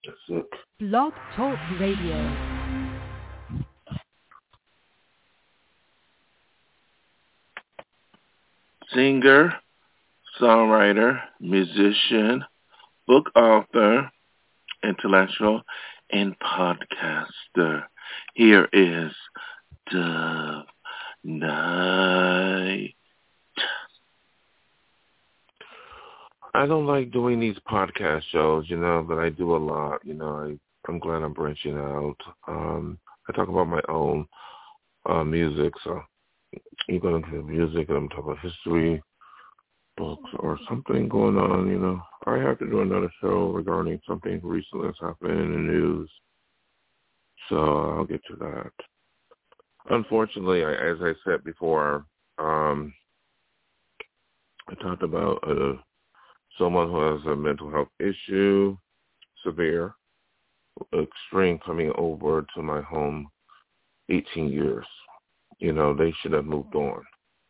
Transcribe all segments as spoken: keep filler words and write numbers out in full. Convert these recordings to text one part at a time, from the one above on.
Sick. Blog Talk Radio. Singer, songwriter, musician, book author, intellectual, and podcaster. Here is Dove Night. I don't like doing these podcast shows, you know, but I do a lot. You know, I, I'm glad I'm branching out. Um, I talk about my own uh, music, so you're going to get music, and I'm talking about history, books, or something going on, you know. I have to do another show regarding something recently that's happened in the news, so I'll get to that. Unfortunately, I, as I said before, um, I talked about uh, someone who has a mental health issue, severe, extreme, coming over to my home eighteen years. You know, they should have moved on.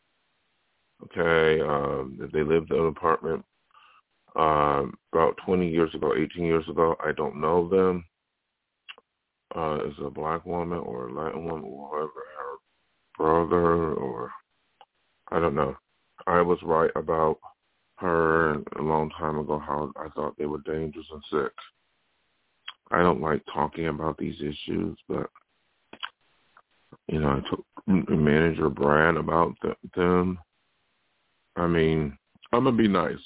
Okay, um, if they lived in an apartment um, about twenty years ago, eighteen years ago, I don't know them. Uh, is a black woman or a Latin woman or whoever, her brother, or I don't know. I was right about her a long time ago, how I thought they were dangerous and sick. I don't like talking about these issues, but, you know, I took manager Brad about th- them. I mean, I'm going to be nice.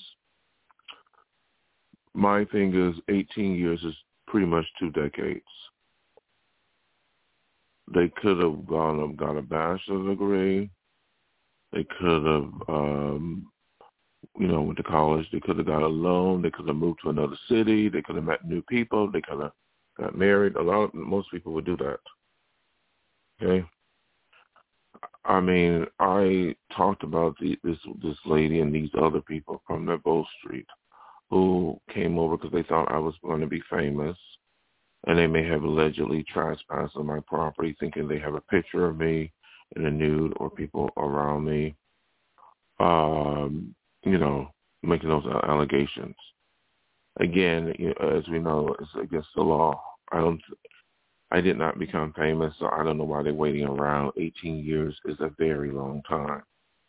My thing is eighteen years is pretty much two decades. They could have gone up, got a bachelor's degree. They could have, um, you know, went to college. They could have got a loan. They could have moved to another city. They could have met new people. They could have got married. A lot of, most people would do that. Okay? I mean, I talked about the, this this lady and these other people from the Bow Street who came over because they thought I was going to be famous, and they may have allegedly trespassed on my property, thinking they have a picture of me in a nude or people around me, um, you know, making those allegations. Again, you know, as we know, it's against the law. I don't. I did not become famous, so I don't know why they're waiting around. eighteen years is a very long time.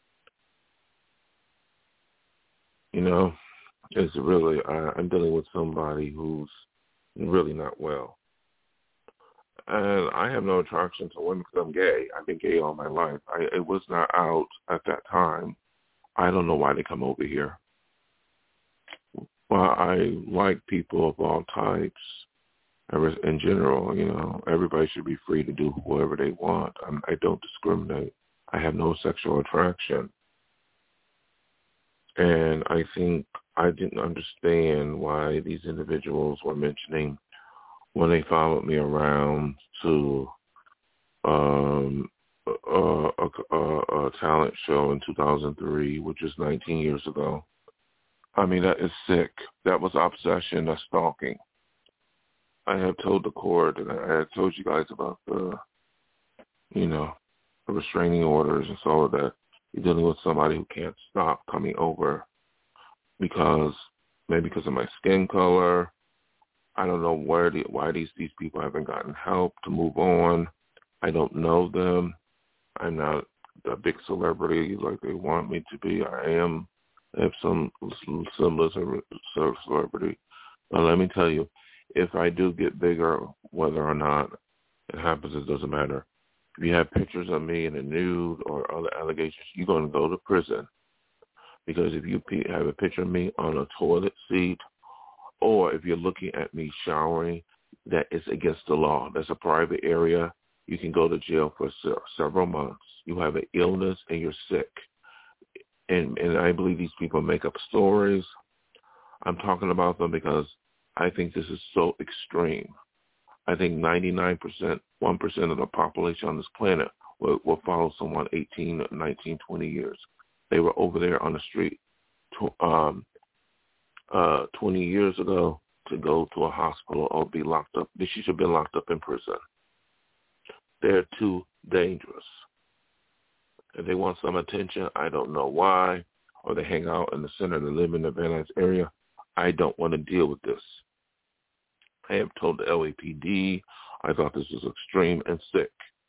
You know, it's really, I, I'm dealing with somebody who's really not well. And I have no attraction to women because I'm gay. I've been gay all my life. I, it was not out at that time. I don't know why they come over here. Well, I like people of all types. In general, you know, everybody should be free to do whoever they want. I'm, I don't discriminate. I have no sexual attraction. And I think I didn't understand why these individuals were mentioning when they followed me around to um, a, a, a, a talent show in two thousand three, which is nineteen years ago. I mean, that is sick. That was obsession. That's stalking. I have told the court, and I have told you guys about the, you know, the restraining orders and so that you're dealing with somebody who can't stop coming over because, maybe because of my skin color. I don't know where the, why these, these people haven't gotten help to move on. I don't know them. I'm not a big celebrity like they want me to be. I am, I have some semblance of celebrity. But let me tell you, if I do get bigger, whether or not it happens, it doesn't matter. If you have pictures of me in a nude or other allegations, you're going to go to prison. Because if you have a picture of me on a toilet seat, or if you're looking at me showering, that is against the law. That's a private area. You can go to jail for se- several months. You have an illness and you're sick. And, and I believe these people make up stories. I'm talking about them because I think this is so extreme. I think ninety-nine percent, one percent of the population on this planet will, will follow someone eighteen, nineteen, twenty years. They were over there on the street to, um, uh, twenty years ago to go to a hospital or be locked up. She should have been locked up in prison. They're too dangerous. If they want some attention, I don't know why, or they hang out in the center, they live in the Van Nuys area. I don't want to deal with this. I have told the L A P D I thought this was extreme and sick.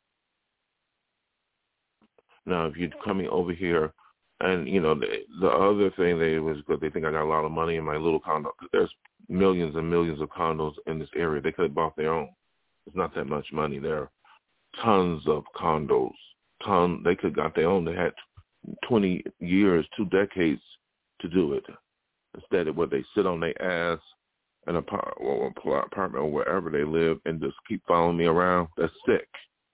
Now, if you're coming over here, and, you know, the, the other thing they was because they think I got a lot of money in my little condo. There's millions and millions of condos in this area. They could have bought their own. It's not that much money. There are tons of condos. Ton, they could have got their own. They had twenty years, two decades to do it. Instead of what they sit on their ass in an apartment or wherever they live and just keep following me around. That's sick.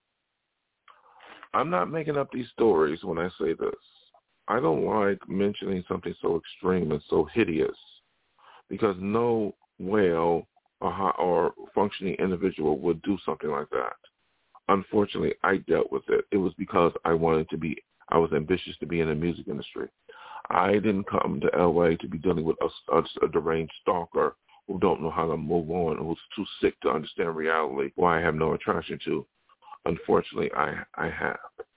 I'm not making up these stories when I say this. I don't like mentioning something so extreme and so hideous because no well or, or functioning individual would do something like that. Unfortunately, I dealt with it. It was because I wanted to be, I was ambitious to be in the music industry. I didn't come to L A to be dealing with a, a, a deranged stalker who don't know how to move on, who's too sick to understand reality, who I have no attraction to. Unfortunately, I I have.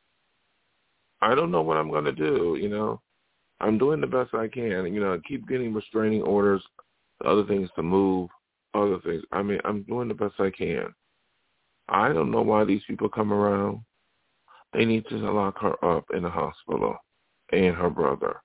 I don't know what I'm going to do, you know. I'm doing the best I can. You know, I keep getting restraining orders, other things to move, other things. I mean, I'm doing the best I can. I don't know why these people come around. They need to lock her up in the hospital and her brother.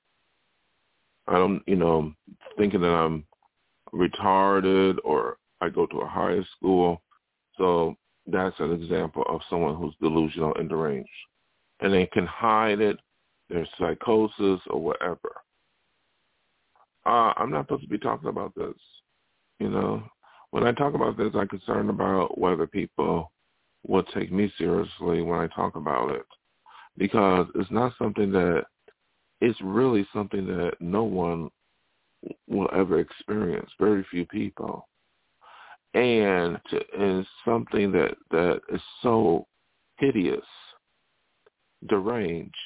I don't, you know, thinking that I'm retarded or I go to a higher school. So that's an example of someone who's delusional and deranged. And they can hide it, there's psychosis or whatever. Uh, I'm not supposed to be talking about this, you know. When I talk about this, I'm concerned about whether people will take me seriously when I talk about it. Because it's not something that, it's really something that no one will ever experience, very few people. And, to, and it's something that, that is so hideous, deranged,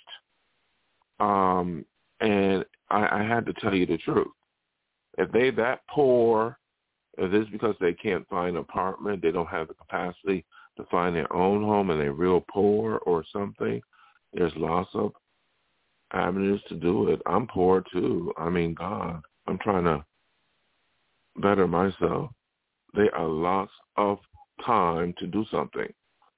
um, and I, I had to tell you the truth. If they that poor, if it's because they can't find an apartment, they don't have the capacity to find their own home, and they're real poor or something, there's lots of avenues to do it. I'm poor too. I mean, God, I'm trying to better myself. There are lots of time to do something.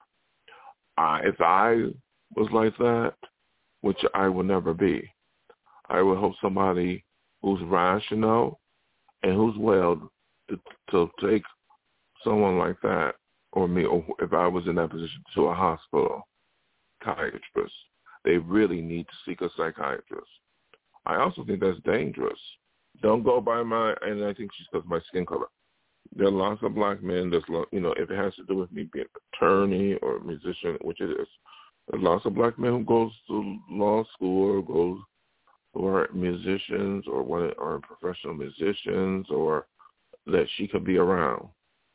I, if I was like that, which I will never be, I would hope somebody who's rational and who's well to, to take someone like that or me, or if I was in that position, to a hospital, psychiatrist. They really need to seek a psychiatrist. I also think that's dangerous. Don't go by my, and I think she says my skin color. There are lots of black men that's, you know, if it has to do with me being an attorney or a musician, which it is, there's lots of black men who goes to law school or goes who are musicians or one are professional musicians or that she could be around.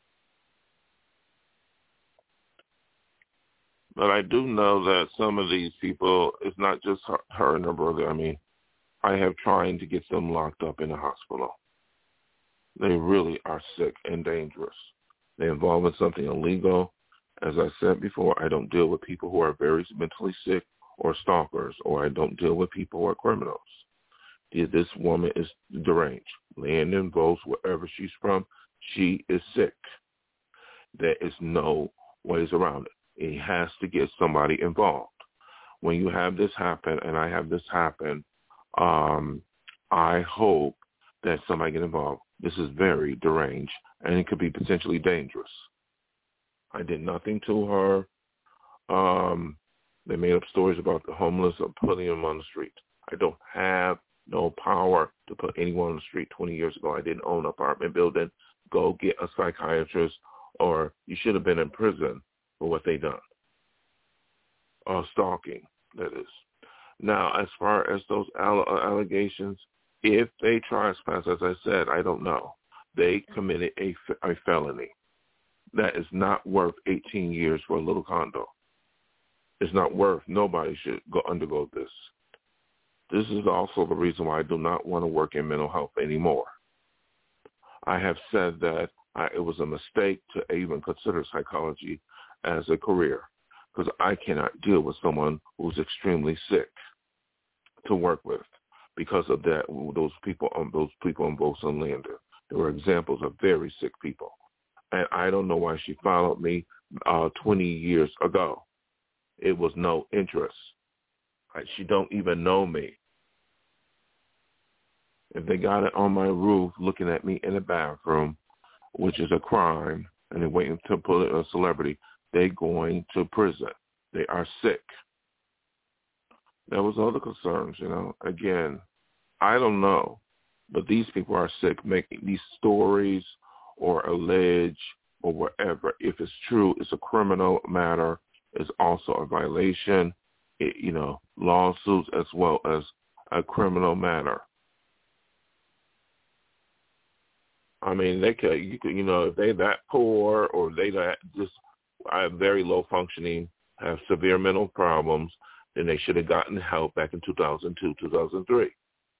But I do know that some of these people, it's not just her, her and her brother. I mean, I have trying to get them locked up in a hospital. They really are sick and dangerous. They're involved in something illegal. As I said before, I don't deal with people who are very mentally sick or stalkers, or I don't deal with people who are criminals. This woman is deranged. Landon Votes, wherever she's from, she is sick. There is no ways around it. It has to get somebody involved. When you have this happen, and I have this happen, um, I hope that somebody get involved. This is very deranged, and it could be potentially dangerous. I did nothing to her. Um, they made up stories about the homeless or putting them on the street. I don't have no power to put anyone on the street. twenty years ago, I didn't own an apartment building. Go get a psychiatrist, or you should have been in prison for what they done. Uh, stalking, that is. Now, as far as those allegations, if they trespass, as I said, I don't know. They committed a, a felony. That is not worth eighteen years for a little condo. It's not worth, nobody should go undergo this. This is also the reason why I do not want to work in mental health anymore. I have said that I, it was a mistake to even consider psychology as a career because I cannot deal with someone who's extremely sick to work with because of that. Those people on those people on Votes and Landon, there were examples of very sick people. And I don't know why she followed me uh, twenty years ago. It was no interest. She don't even know me. If they got it on my roof looking at me in the bathroom, which is a crime, and they're waiting to put a celebrity, they're going to prison. They are sick. There was other concerns, you know. Again, I don't know, but these people are sick making these stories or allege or whatever. If it's true, it's a criminal matter. It's also a violation, it, you know, lawsuits as well as a criminal matter. I mean, they could, you could, you know, if they that poor or they that just are very low functioning, have severe mental problems, then they should have gotten help back in two thousand two, two thousand three.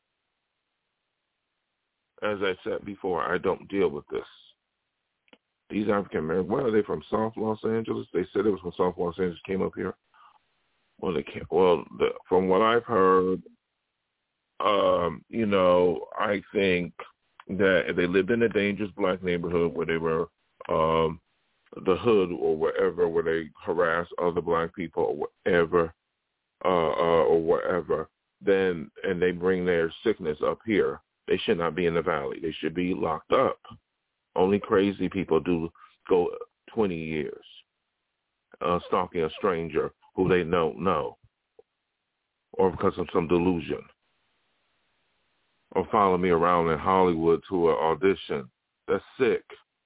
As I said before, I don't deal with this. These African Americans, where are they from? South Los Angeles? They said it was from South Los Angeles, came up here. Well, they can't. Well, the, from what I've heard, um, you know, I think that they lived in a dangerous black neighborhood where they were um, the hood or wherever, where they harass other black people or whatever, uh, uh, or whatever. Then and they bring their sickness up here. They should not be in the valley. They should be locked up. Only crazy people do go twenty years uh, stalking a stranger who they don't know, or because of some delusion, or follow me around in Hollywood to an audition. That's sick.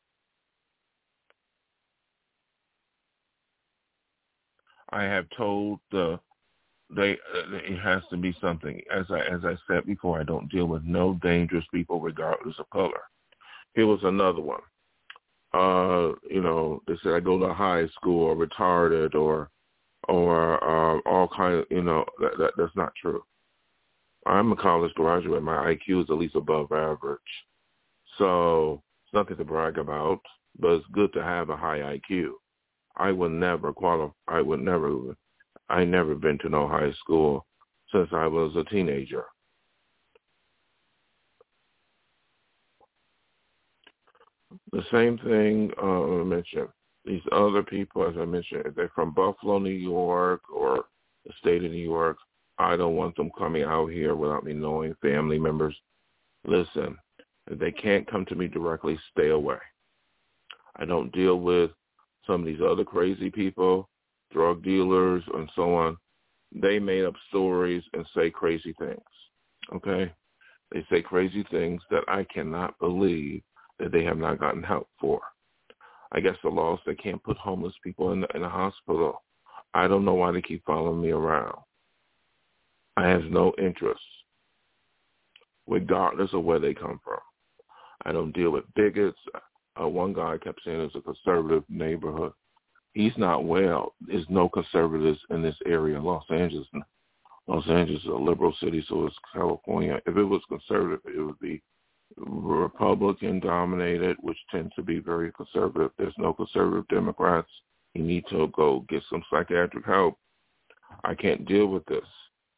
I have told the they uh, it has to be something. As I as I said before, I don't deal with no dangerous people regardless of color. Here was another one. Uh, you know, they said I go to high school or retarded or or uh, all kind of, you know, that, that that's not true. I'm a college graduate. My I Q is at least above average. So it's nothing to brag about, but it's good to have a high I Q. I would never qualify. I would never. I never been to no high school since I was a teenager. The same thing uh, I mentioned. These other people, as I mentioned, if they're from Buffalo, New York, or the state of New York, I don't want them coming out here without me knowing family members. Listen, if they can't come to me directly, stay away. I don't deal with some of these other crazy people, drug dealers, and so on. They made up stories and say crazy things, okay? They say crazy things that I cannot believe that they have not gotten help for. I guess the law is they can't put homeless people in the, in a hospital. I don't know why they keep following me around. I have no interest, regardless of where they come from. I don't deal with bigots. Uh, one guy kept saying it's a conservative neighborhood. He's not well. There's no conservatives in this area in Los Angeles. Los Angeles is a liberal city, so it's California. If it was conservative, it would be Republican-dominated, which tends to be very conservative. There's no conservative Democrats. You need to go get some psychiatric help. I can't deal with this.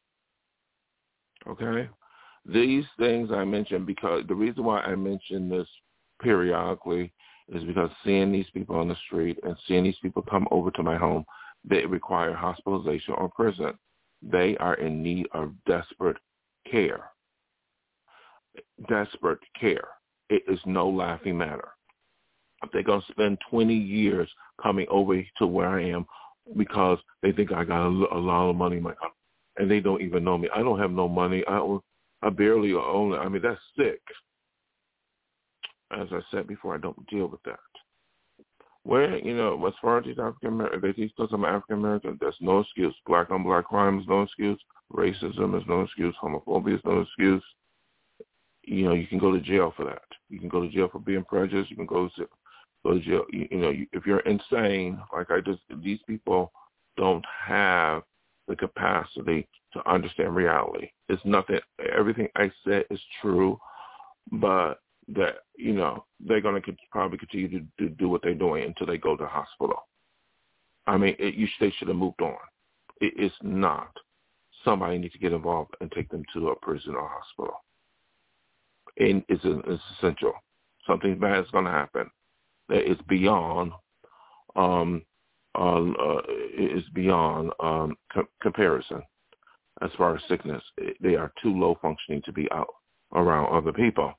Okay? These things I mentioned, because the reason why I mention this periodically is because seeing these people on the street and seeing these people come over to my home, they require hospitalization or prison. They are in need of desperate care. Desperate care. It is no laughing matter. They're going to spend twenty years coming over to where I am because they think I got a, a lot of money in my account, and they don't even know me. I don't have no money. I, don't, I barely own it. I mean, that's sick. As I said before, I don't deal with that. Where, you know, as far as these African Americans, they teach us I'm African American, that's no excuse. Black on black crime is no excuse. Racism is no excuse. Homophobia is no excuse. You know, you can go to jail for that. You can go to jail for being prejudiced. You can go to, go to jail. You, you know, you, if you're insane, like I just, these people don't have the capacity to understand reality. It's nothing, everything I said is true, but that, you know, they're going to probably continue to, to do what they're doing until they go to the hospital. I mean, it, you, they should have moved on. It, it's not. Somebody needs to get involved and take them to a prison or hospital. And it's, it's essential. Something bad is going to happen. that is beyond um, uh, uh, is beyond um, co- comparison as far as sickness. They are too low functioning to be out around other people.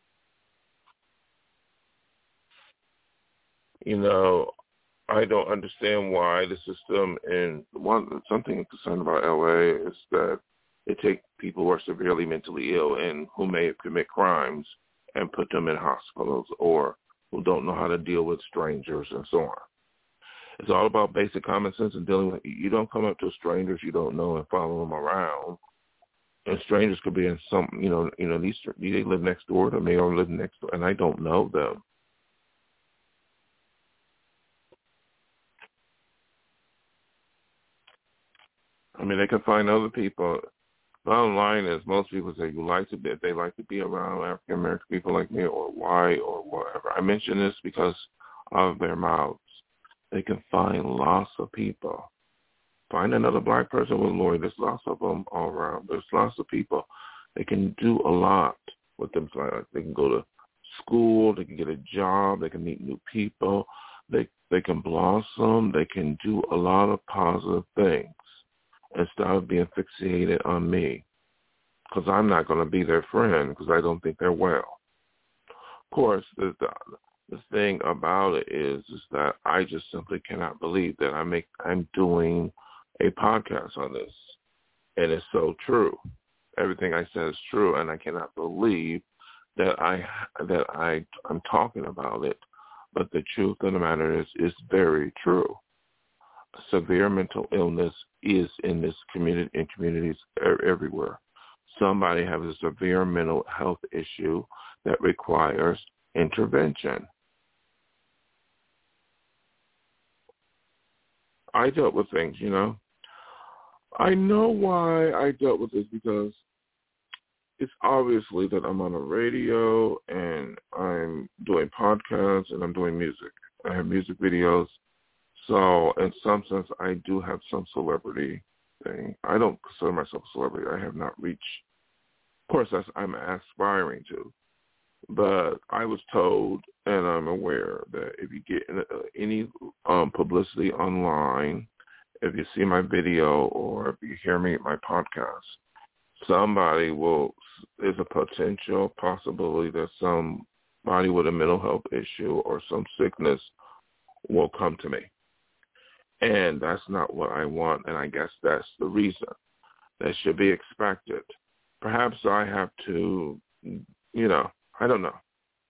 You know, I don't understand why the system, and one something I'm concerned about L A is that they take people who are severely mentally ill and who may commit crimes and put them in hospitals, or who don't know how to deal with strangers and so on. It's all about basic common sense and dealing with, you don't come up to strangers you don't know and follow them around. And strangers could be in some, you know, you know, these, they live next door to me or live next door, and I don't know them. I mean, they can find other people. Bottom line is, most people say you like to be, they like to be around African American people like me, or white, or whatever. I mention this because of their mouths. They can find lots of people. Find another black person with Lori. There's lots of them all around. There's lots of people. They can do a lot with them. They can go to school. They can get a job. They can meet new people. They they can blossom. They can do a lot of positive things instead of being fixated on me, because I'm not going to be their friend because I don't think they're well. Of course, the, the the thing about it is is that I just simply cannot believe that I make I'm doing a podcast on this, and it's so true. Everything I said is true, and I cannot believe that I that I I'm talking about it. But the truth of the matter is, is very true. Severe mental illness is in this community, in communities everywhere. Somebody has a severe mental health issue that requires intervention. I dealt with things, you know. I know why I dealt with this, because it's obviously that I'm on a radio and I'm doing podcasts and I'm doing music. I have music videos. So in some sense, I do have some celebrity thing. I don't consider myself a celebrity. I have not reached, of course, that's, I'm aspiring to. But I was told, and I'm aware, that if you get any um, publicity online, if you see my video or if you hear me at my podcast, somebody will, there's a potential possibility that somebody with a mental health issue or some sickness will come to me. And that's not what I want, and I guess that's the reason. That should be expected. Perhaps I have to, you know, I don't know.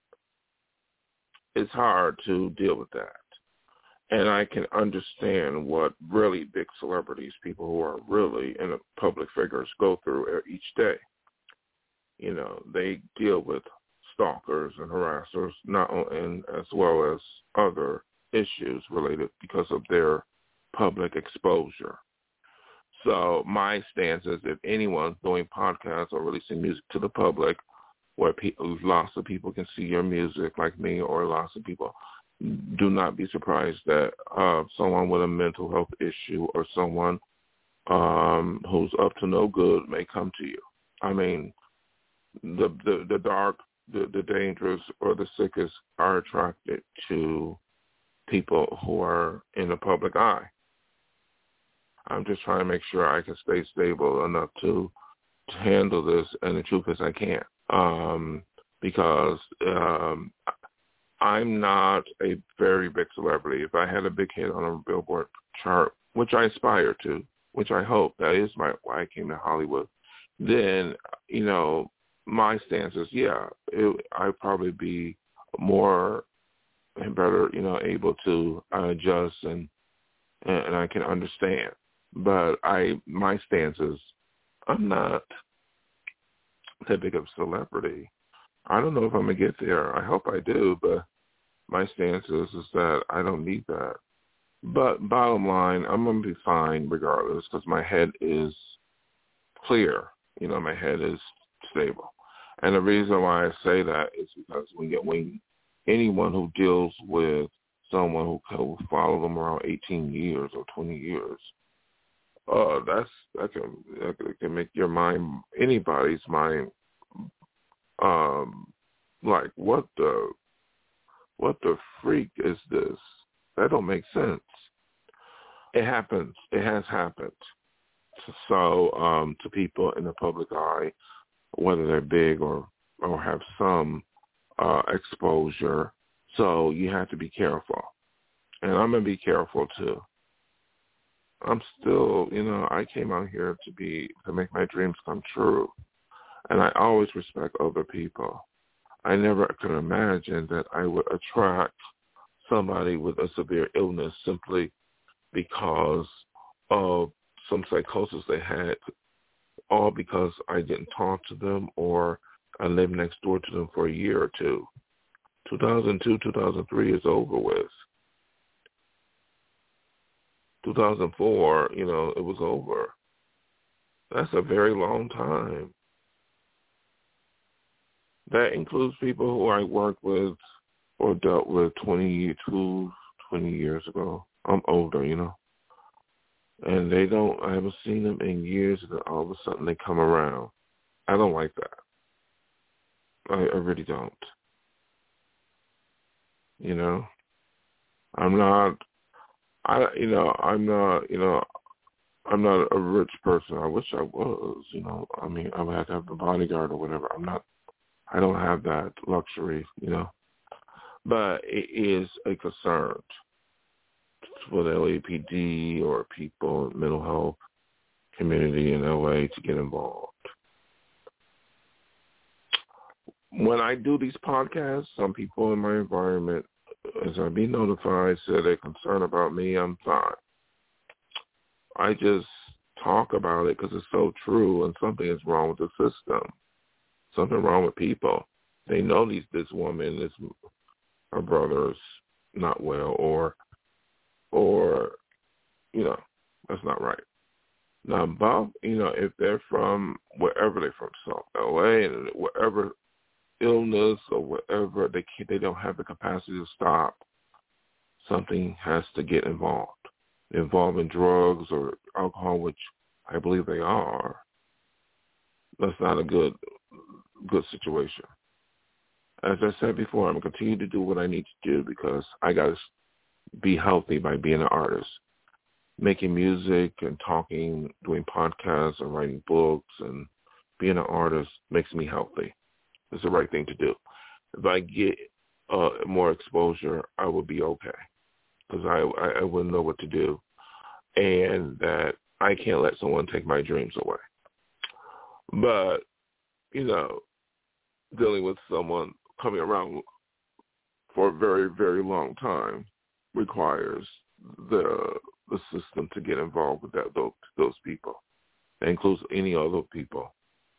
It's hard to deal with that. And I can understand what really big celebrities, people who are really in the public figures, go through each day. You know, they deal with stalkers and harassers, not and as well as other issues related because of their public exposure. So my stance is, if anyone's doing podcasts or releasing music to the public, where people, lots of people can see your music like me, or lots of people, do not be surprised that uh, someone with a mental health issue or someone um, who's up to no good may come to you. I mean, the the, the dark, the, the dangerous, or the sickest are attracted to people who are in the public eye. I'm just trying to make sure I can stay stable enough to, to handle this, and the truth is I can't, um, because um, I'm not a very big celebrity. If I had a big hit on a Billboard chart, which I aspire to, which I hope, that is my why I came to Hollywood, then, you know, my stance is, yeah, it, I'd probably be more and better, you know, able to uh, adjust and and I can understand. But I, my stance is, I'm not that big of a celebrity. I don't know if I'm gonna get there. I hope I do, but my stance is is that I don't need that. But bottom line, I'm gonna be fine regardless, because my head is clear. You know, my head is stable. And the reason why I say that is because when you, when anyone who deals with someone who will follow them around eighteen years or twenty years, uh, that's that can that can make your mind, anybody's mind, um, like what the what the freak is this? That don't make sense. It happens. It has happened. So um, to people in the public eye, whether they're big or, or have some uh, exposure, so you have to be careful. And I'm going to be careful too. I'm still, you know, I came out here to be, to make my dreams come true. And I always respect other people. I never could imagine that I would attract somebody with a severe illness simply because of some psychosis they had, all because I didn't talk to them or I lived next door to them for a year or two. two thousand two, two thousand three is over with. two thousand four, you know, it was over. That's a very long time. That includes people who I worked with or dealt with twenty-two, twenty years ago. I'm older, you know. And they don't, I haven't seen them in years, and then all of a sudden they come around. I don't like that. I, I really don't. You know, I'm not, I, you know, I'm not, you know, I'm not a rich person. I wish I was, you know. I mean, I would have to have a bodyguard or whatever. I'm not, I don't have that luxury, you know. But it is a concern for the L A P D or people in mental health community in L A to get involved. When I do these podcasts, some people in my environment, as I be notified, say they're concerned about me. I'm fine. I just talk about it because it's so true, and something is wrong with the system. Something wrong with people. They know these this woman, this her brother's not well, or or you know, that's not right. Now, Bob, you know, if they're from wherever they're from, South L A, and wherever illness or whatever, they can't, they don't have the capacity to stop. Something has to get involved, involved in drugs or alcohol, which I believe they are. That's not a good good situation. As I said before, I'm going to continue to do what I need to do because I got to be healthy by being an artist. Making music and talking, doing podcasts and writing books and being an artist makes me healthy. It's the right thing to do. If I get uh, more exposure, I will be okay because I, I, I wouldn't know what to do, and that I can't let someone take my dreams away. But, you know, dealing with someone coming around for a very, very long time requires the the system to get involved with that those, those people. That includes any other people.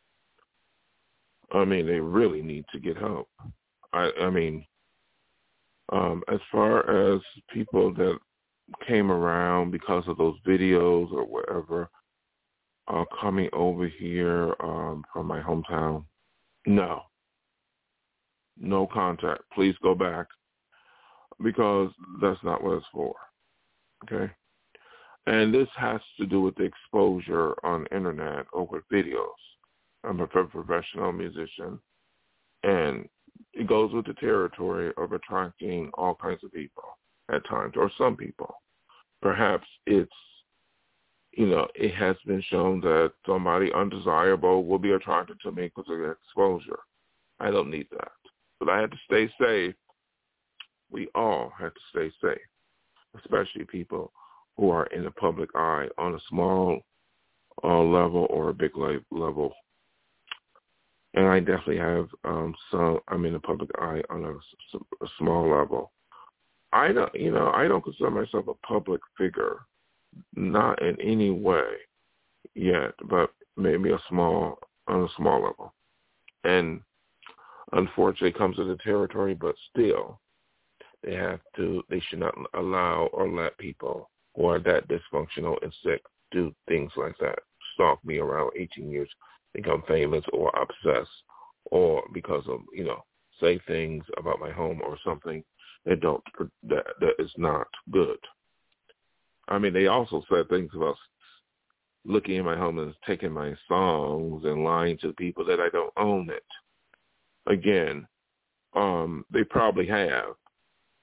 I mean, they really need to get help. I, I mean, um, as far as people that came around because of those videos or whatever, uh, coming over here um, from my hometown, no. No contact. Please go back because that's not what it's for. Okay? And this has to do with the exposure on the internet or with videos. I'm a professional musician, and it goes with the territory of attracting all kinds of people at times, or some people. Perhaps it's, you know, it has been shown that somebody undesirable will be attracted to me because of the exposure. I don't need that. But I had to stay safe. We all had to stay safe, especially people who are in the public eye on a small uh, level or a big level. And I definitely have um, some. I'm in the public eye on a, a small level. I don't, you know, I don't consider myself a public figure, not in any way yet, but maybe a small on a small level. And unfortunately, it comes with the territory, but still, they have to. They should not allow or let people who are that dysfunctional and sick do things like that. Stalk me around eighteen years, become famous or obsessed, or because of, you know, say things about my home or something that don't that that is not good. I mean, they also said things about looking in my home and taking my songs and lying to people that I don't own it. Again, um, they probably have,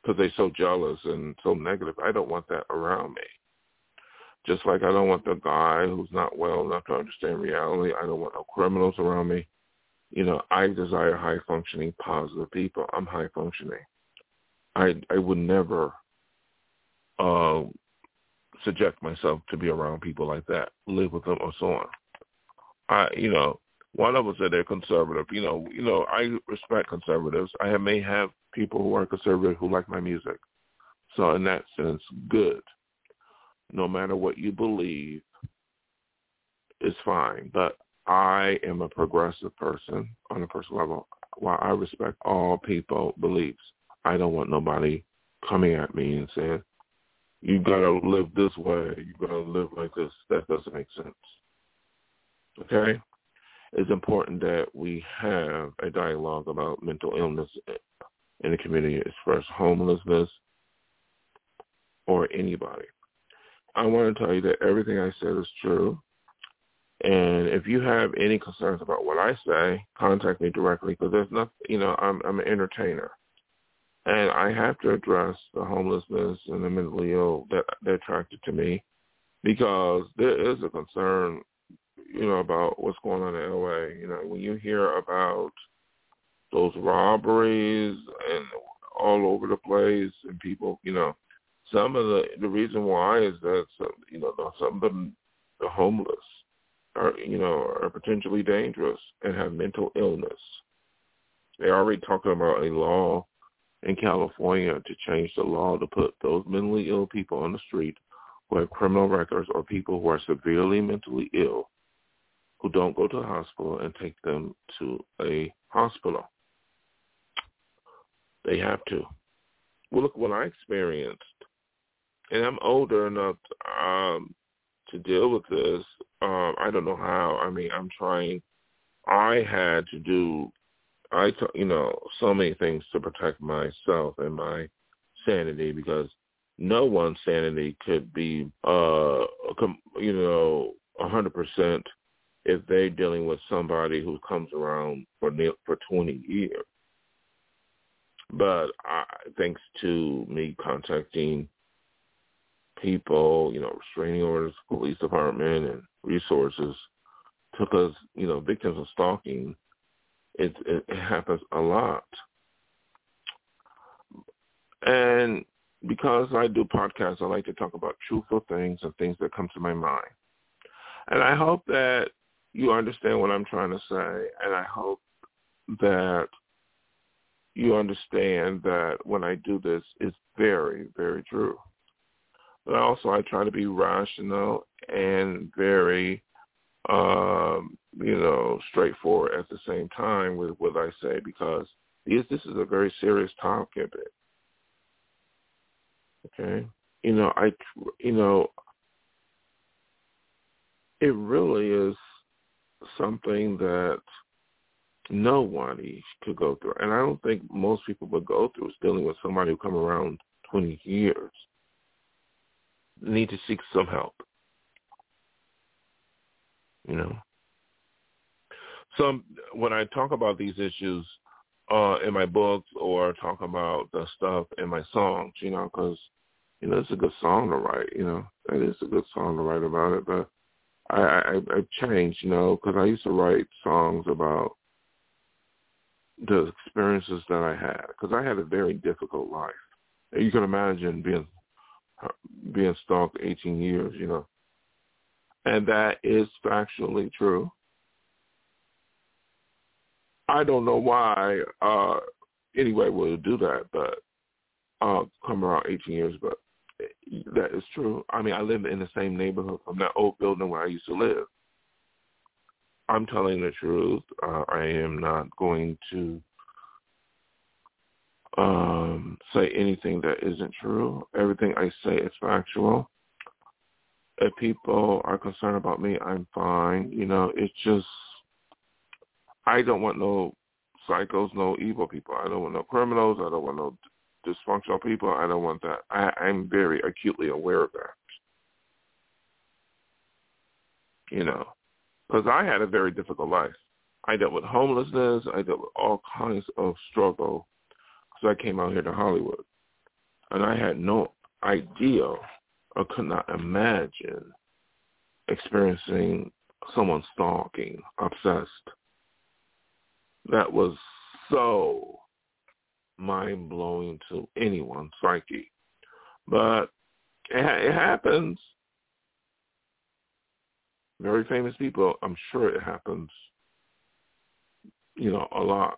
because they're so jealous and so negative. I don't want that around me. Just like I don't want the guy who's not well enough to understand reality. I don't want no criminals around me. You know, I desire high-functioning, positive people. I'm high-functioning. I I would never uh, subject myself to be around people like that, live with them, or so on. I, you know, one of us said they're conservative. You know, you know, I respect conservatives. I have, may have people who are conservative who like my music. So in that sense, good. No matter what you believe, it's fine. But I am a progressive person on a personal level. While I respect all people beliefs, I don't want nobody coming at me and saying, you got to live this way, you got to live like this. That doesn't make sense. Okay? It's important that we have a dialogue about mental illness in the community, as far as homelessness or anybody. I want to tell you that everything I said is true. And if you have any concerns about what I say, contact me directly, because there's nothing, you know, I'm, I'm an entertainer. And I have to address the homelessness and the mentally ill that they're attracted to me, because there is a concern, you know, about what's going on in L A. You know, when you hear about those robberies and all over the place and people, you know, some of the, the reason why is that, some, you know, some of the, the homeless are, you know, are potentially dangerous and have mental illness. They're already talking about a law in California to change the law to put those mentally ill people on the street who have criminal records or people who are severely mentally ill who don't go to the hospital and take them to a hospital. They have to. Well, look what I experienced. And I'm older enough um, to deal with this. Um, I don't know how. I mean, I'm trying. I had to do, I, t- you know, so many things to protect myself and my sanity, because no one's sanity could be, uh, you know, one hundred percent if they're dealing with somebody who comes around for for twenty years. But I, thanks to me contacting people, you know, restraining orders, police department, and resources, took us, you know, victims of stalking, it, it, it happens a lot. And because I do podcasts, I like to talk about truthful things and things that come to my mind. And I hope that you understand what I'm trying to say, and I hope that you understand that when I do this, it's very, very true. But also I try to be rational and very, um, you know, straightforward at the same time with what I say, because this, this is a very serious topic. Okay? You know, I, you know, it really is something that no one could go through. And I don't think most people would go through is dealing with somebody who come around twenty years. Need to seek some help. You know? So when I talk about these issues uh, in my books or talk about the stuff in my songs, you know, because, you know, it's a good song to write, you know. It is a good song to write about it, but I, I, I've changed, you know, because I used to write songs about the experiences that I had, because I had a very difficult life. You can imagine being being stalked eighteen years, you know, and that is factually true. I don't know why uh, anybody would do that, but uh, come around eighteen years, but that is true. I mean, I live in the same neighborhood from that old building where I used to live. I'm telling the truth. Uh, I am not going to um, say anything that isn't true. Everything I say is factual. If people are concerned about me, I'm fine. You know, it's just, I don't want no psychos, no evil people. I don't want no criminals. I don't want no dysfunctional people. I don't want that. I, I'm very acutely aware of that. You know, because I had a very difficult life. I dealt with homelessness. I dealt with all kinds of struggle because I came out here to Hollywood. And I had no idea or could not imagine experiencing someone stalking, obsessed. That was so mind-blowing to anyone's psyche. But it, it happens. Very famous people, I'm sure it happens, you know, a lot.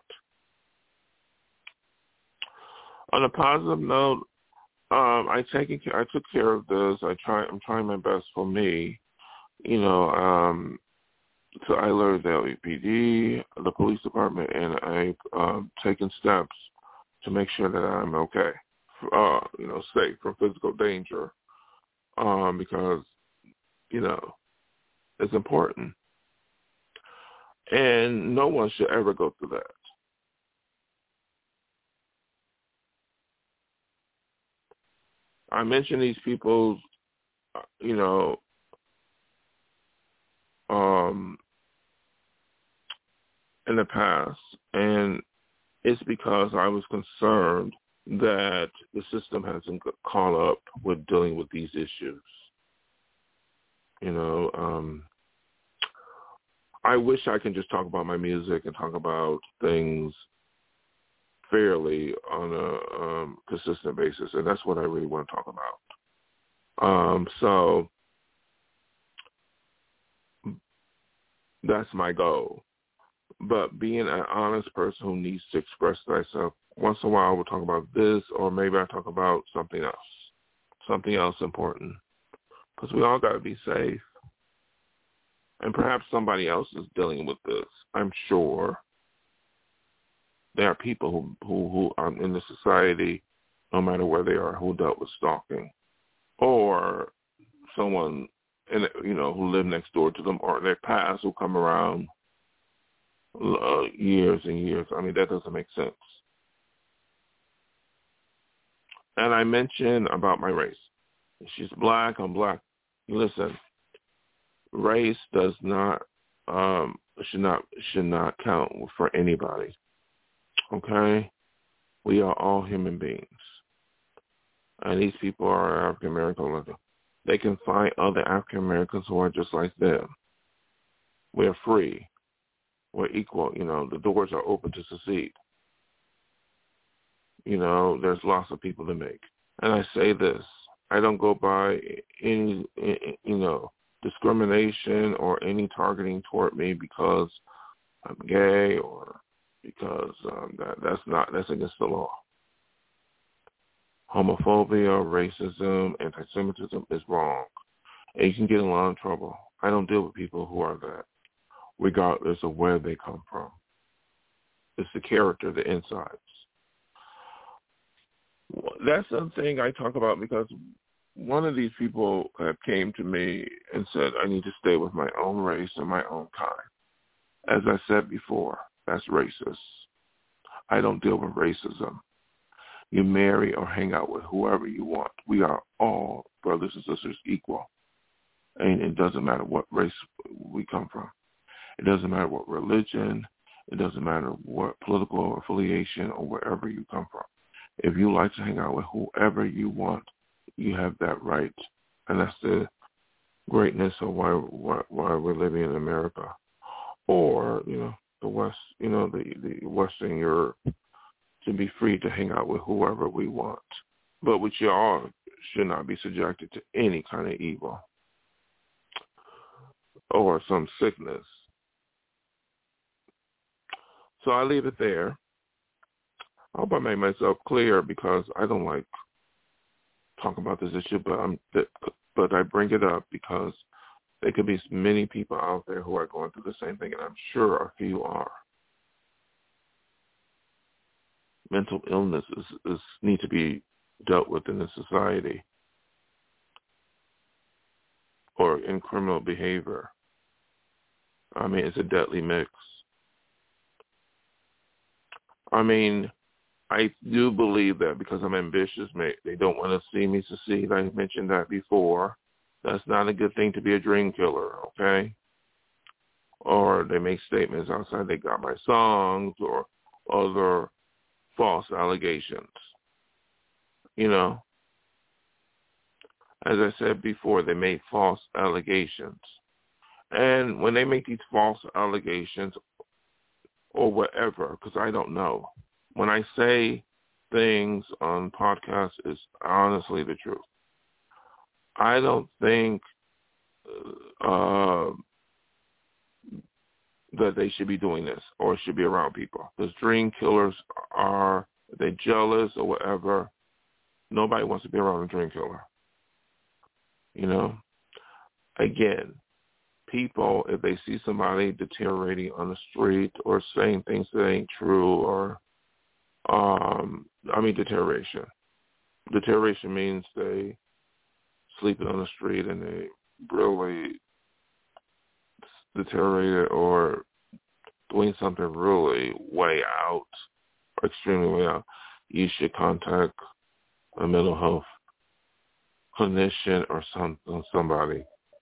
On a positive note, um, I taken I took care of this. I try. I'm trying my best for me. You know, um, so I alerted the L A P D, the police department, and I've um, taken steps to make sure that I'm okay. Uh, you know, safe from physical danger, um, because you know it's important, and no one should ever go through that. I mentioned these people, you know, um, in the past, and it's because I was concerned that the system hasn't caught up with dealing with these issues. You know, um, I wish I could just talk about my music and talk about things fairly on a um, consistent basis, and that's what I really want to talk about. Um, so that's my goal. But being an honest person who needs to express thyself, once in a while we'll talk about this, or maybe I talk about something else, something else important, because we all got to be safe. And perhaps somebody else is dealing with this, I'm sure. There are people who, who, who are in the society, no matter where they are, who dealt with stalking, or someone in, you know, who lived next door to them, or their past who come around uh, years and years. I mean, that doesn't make sense. And I mentioned about my race. She's black. I'm black. Listen, race does not um, should not should not count for anybody. Okay? We are all human beings. And these people are African American. They can find other African Americans who are just like them. We're free. We're equal. You know, the doors are open to succeed. You know, there's lots of people to make. And I say this, I don't go by any, you know, discrimination or any targeting toward me because I'm gay or because um, that, that's not, that's against the law. Homophobia, racism, anti-Semitism is wrong. And you can get in a lot of trouble. I don't deal with people who are that, regardless of where they come from. It's the character, the insides. That's the thing I talk about because one of these people came to me and said, I need to stay with my own race and my own kind. As I said before, that's racist. I don't deal with racism. You marry or hang out with whoever you want. We are all brothers and sisters equal. And it doesn't matter what race we come from. It doesn't matter what religion. It doesn't matter what political affiliation or wherever you come from. If you like to hang out with whoever you want, you have that right. And that's the greatness of why why, why we're living in America. Or, you know, the West, you know, the, the Western Europe, to be free to hang out with whoever we want. But we all should not be subjected to any kind of evil or some sickness. So I leave it there. I hope I made myself clear because I don't like talking about this issue, but I'm, but I bring it up because there could be many people out there who are going through the same thing, and I'm sure a few are. Mental illness is, is need to be dealt with in the society or in criminal behavior. I mean, it's a deadly mix. I mean, I do believe that because I'm ambitious, they don't want to see me succeed. I mentioned that before. That's not a good thing to be a dream killer, okay? Or they make statements outside they got my songs or other false allegations. You know, as I said before, they made false allegations. And when they make these false allegations or whatever, because I don't know, when I say things on podcasts, it's honestly the truth. I don't think uh, that they should be doing this or should be around people. Because dream killers are, they jealous or whatever. Nobody wants to be around a dream killer. You know, again, people, if they see somebody deteriorating on the street or saying things that ain't true or, um, I mean, deterioration. Deterioration means they sleeping on the street and they really deteriorated or doing something really way out, or extremely way out, you should contact a mental health clinician or some somebody.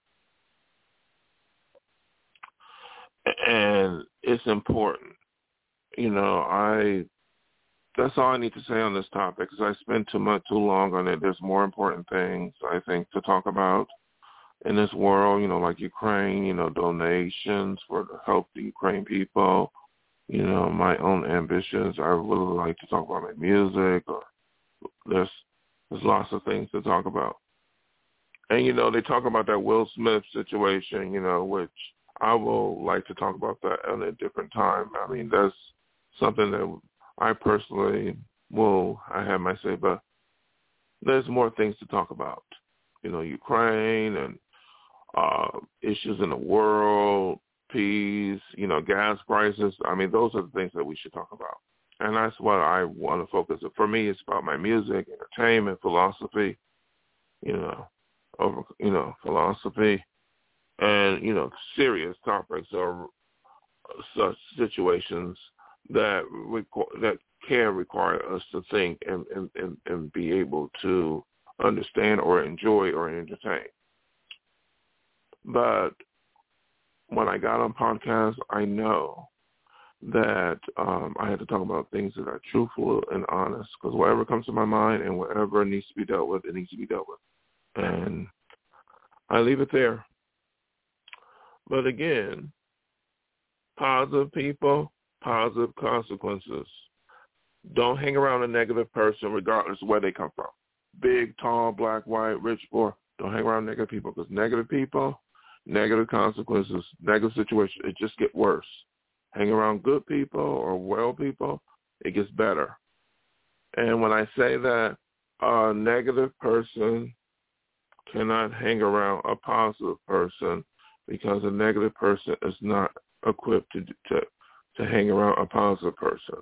And it's important. You know, I that's all I need to say on this topic because I spent too much too long on it. There's more important things, I think, to talk about in this world, you know, like Ukraine, you know, donations for to help the Ukraine people, you know, my own ambitions. I really like to talk about my music. Or there's there's lots of things to talk about. And, you know, they talk about that Will Smith situation, you know, which I will like to talk about that at a different time. I mean, that's something that I personally will, I have my say, but there's more things to talk about. You know, Ukraine and uh, issues in the world, peace, you know, gas prices. I mean, those are the things that we should talk about. And that's what I want to focus on. For me, it's about my music, entertainment, philosophy, you know, over, you know, philosophy, and, you know, serious topics or such situations that requ- that can require us to think and, and, and, and be able to understand or enjoy or entertain. But when I got on podcasts, I know that um, I had to talk about things that are truthful and honest, because whatever comes to my mind and whatever needs to be dealt with, it needs to be dealt with. And I leave it there. But again, positive people, positive consequences. Don't hang around a negative person regardless of where they come from. Big, tall, black, white, rich, poor. Don't hang around negative people, because negative people, negative consequences, negative situations, it just get worse. Hang around good people or well people, it gets better. And when I say that a negative person cannot hang around a positive person, because a negative person is not equipped to to, to hang around a positive person.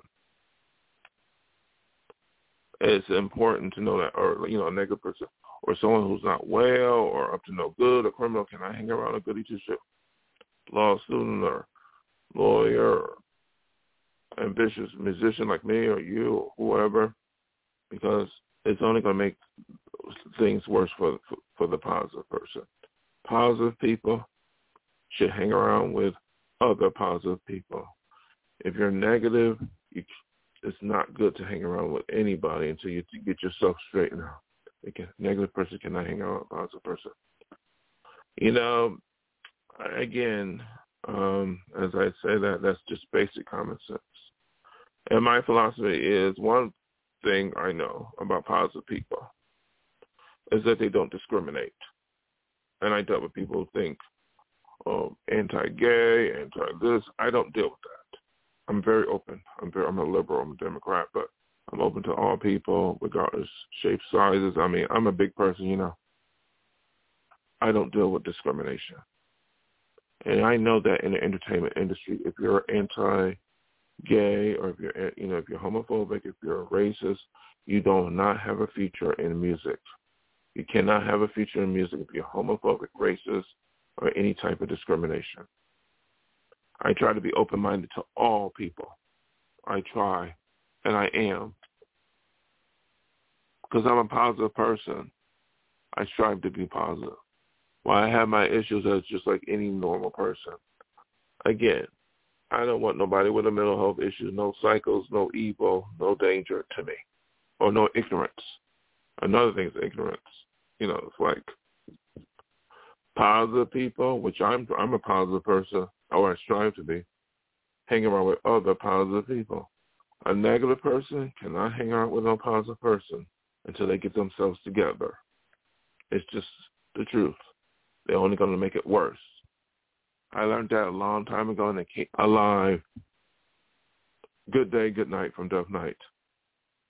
It's important to know that, or, you know, a negative person or someone who's not well or up to no good, a criminal, cannot hang around a goody two-shoe law student or lawyer or ambitious musician like me or you or whoever, because it's only going to make things worse for, for for the positive person. Positive people should hang around with other positive people. If you're negative, you, it's not good to hang around with anybody until you get yourself straightened out. A negative person cannot hang around with a positive person. You know, again, um, as I say that, that's just basic common sense. And my philosophy is, one thing I know about positive people is that they don't discriminate. And I dealt with people who think, oh, anti-gay, anti-this. I don't deal with that. I'm very open. I'm very, I'm a liberal. I'm a Democrat, but I'm open to all people, regardless shape, sizes. I mean, I'm a big person, you know. I don't deal with discrimination. And I know that in the entertainment industry, if you're anti-gay or if you're, you know, if you're homophobic, if you're a racist, you do not have a future in music. You cannot have a future in music if you're homophobic, racist, or any type of discrimination. I try to be open-minded to all people. I try, and I am. Because I'm a positive person, I strive to be positive. While I have my issues, as just like any normal person. Again, I don't want nobody with a mental health issue, no cycles, no evil, no danger to me, or no ignorance. Another thing is ignorance. you know, it's like positive people, which I'm I'm a positive person, or I strive to be, hang around with other positive people. A negative person cannot hang out with no positive person until they get themselves together. It's just the truth. They're only going to make it worse. I learned that a long time ago, and they keep alive. Good day, good night from Dove Knight.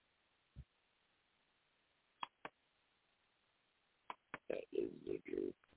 That is the truth.